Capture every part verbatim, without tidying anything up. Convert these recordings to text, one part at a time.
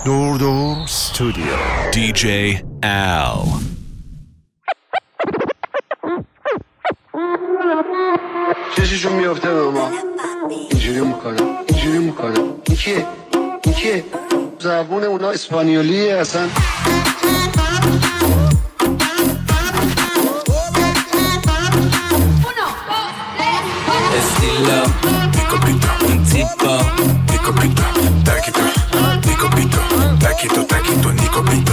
دور دور استودیو دی جی Al. چششون میافته به ما اینجوری میکنه اینجوری میکنه این کیه این کیه زبون اونا اسپانیولیه اصلا estilo pico pito un tipo pico pito taquito pico pito taquito taquito nico pito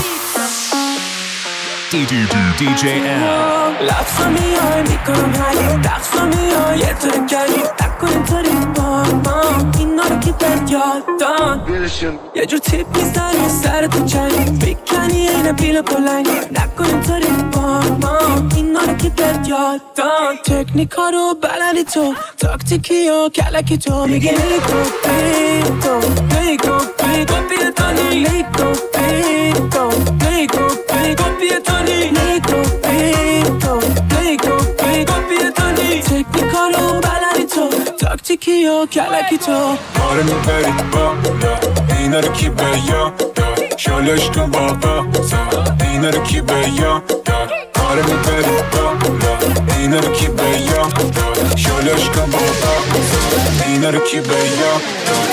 دی جی Al. لفظا میای میکنم حلی دقصا میای یه طور کردی تکن اینطوری با ما اینا رو که بد یادان یه جور تیپ میزنی سرتو چنی میکنی این بیل بلنگی نکن اینطوری با ما اینا رو که بد یادان تکنیکا رو بلدی تو تاکتیکی و کلکی تو میگی لیکو پیتو لیکو پیتو پیتانی لیکو پیتو لیکو پیتو پیتانی لیکو پیتو لیکو پیتو پیتانی تکنیکا رو بلدی تو تاکتیکی و کلکی تو آره میبری بالا اینا رو کی بیا دار شالش کن بابا اینا رو کی بیا دار آره میبری بالا اینا رو کی بیا دار شالش کن بابا اینا رو کی بیا دار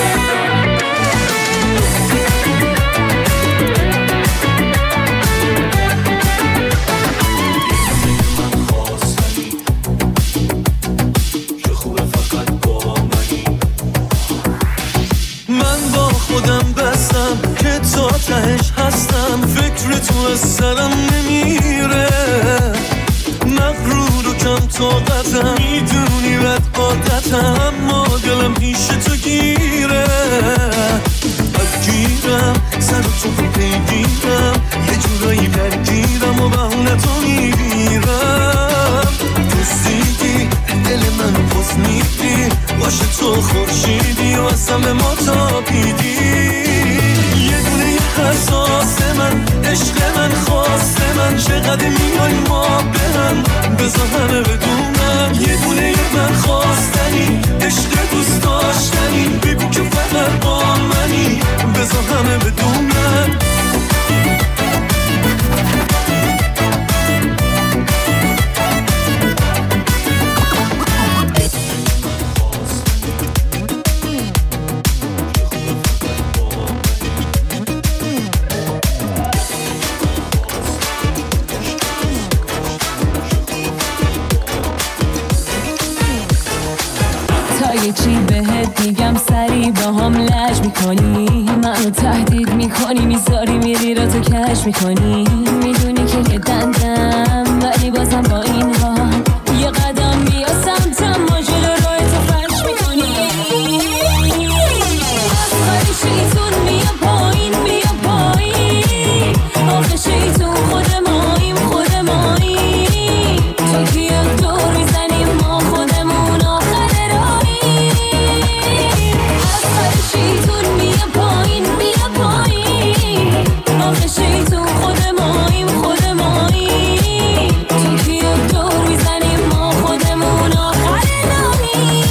خودم بستم که تا تهش هستم فکر تو از سرم نمیره مغرور و کم طاقتم میدونی بد عادتم اما دلم پیش تو گیره بگیرم سر تو پیگیرم یه جورایی درگیرم و بهونه تو میگیرم دوستیدی دل منو پس میدی باشه تو خورشیدی و اصلا به ما تابیدی یه دونه حساس من عشق من خواست من چقدر میای ما به هم بذار همه بدونم یه دونه من خواستنی عشق دوست داشتنی بگو که فقط با منی بذار همه بدونم چی بهت میگم سری با هم لج میکنی منو تهدید میکنی میذاری میری را تو کش میکنی میدونی که یه دندم ولی بازم با این حال یه قدم بیا سمتم ما جلو روی تو فرش میکنی آخه شیطون بیا پایین بیا پایین آخه شیطون خود ماییم خود ماییم تو که یک دور میزنیم ما خودمون آخر شیطون بیا پایین بیا پایین آخه شیطون خود ماییم خود ماییم تو که یک دور میزنیم ما خودمون آخر ناییم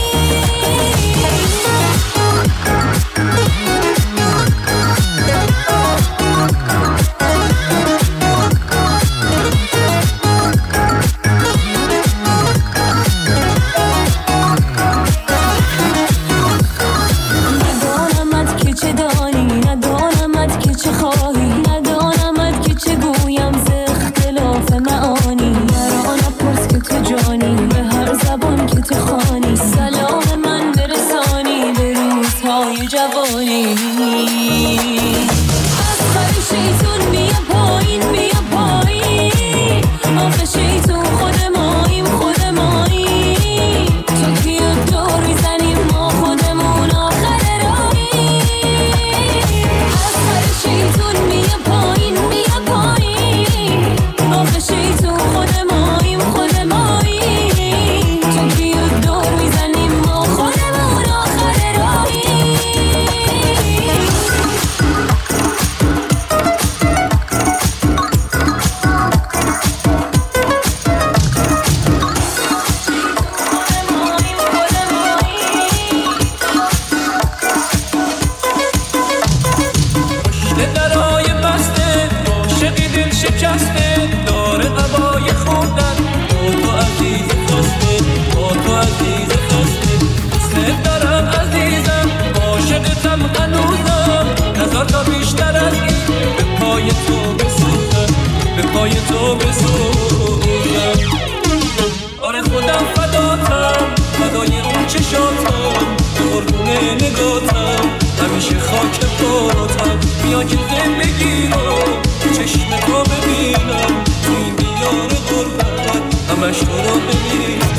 برای تو بسوزم. آره خودم فداتم، فدای اون چشاتم، قربون نگاتم، همیشه خاک پاتم. بیا که زندگی رو چشم تو ببینم، تو این دیار غربت همش تو رو ببینم.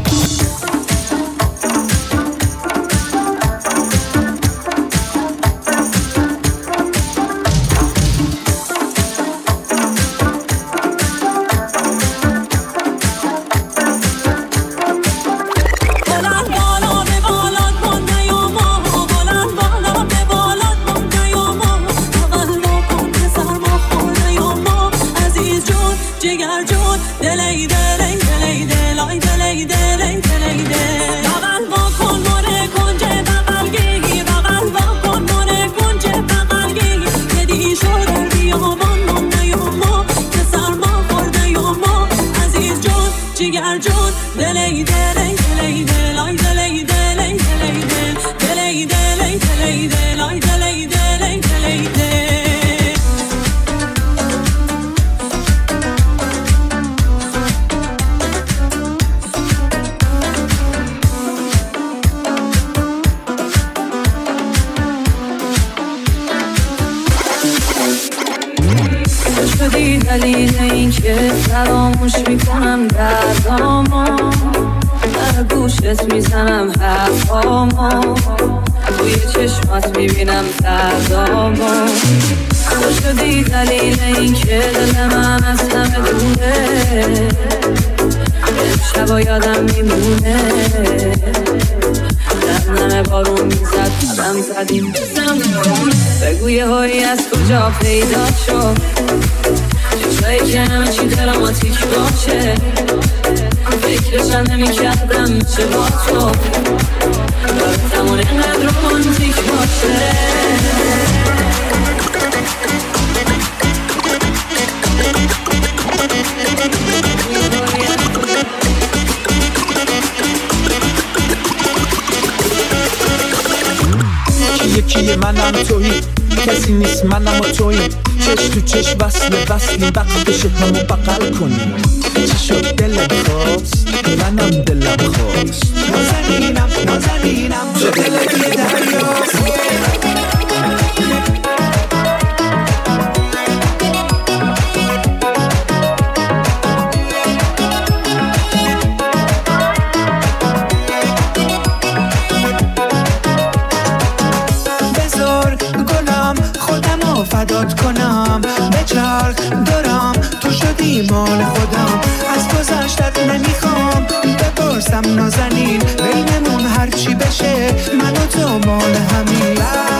دلیل این که فراموش میکنم دردامو، در گوشت میزنم حرفامو، توی چشمات میبینم دردامو. تو شدی دلیل این که دل من از همه دوره، امشبا یادم میمونه، در نمه بارون میزد قدم زدیم بزم. بگو یه هایی از کجا پیدا شد، چشایی که همه چی دراماتیک باشه، فکرشم نمی کردم میشه با تو رابطمون اینقدر رومانتیک باشه. یکی منم تویی، کسی نیست منم و تویی، چش تو چش وصل وصلی وقتشه همو بغل کنیم. چی شد دلت خواست منم دلم خواست، نازنینم نازنینم تو دلت یه دریاست. فدات کنم به چرخ دارم، تو شدی مال خودم، از گذشتت نمیخوام بپرسم نازنین، بینمون هرچی بشه من و تو مال همین.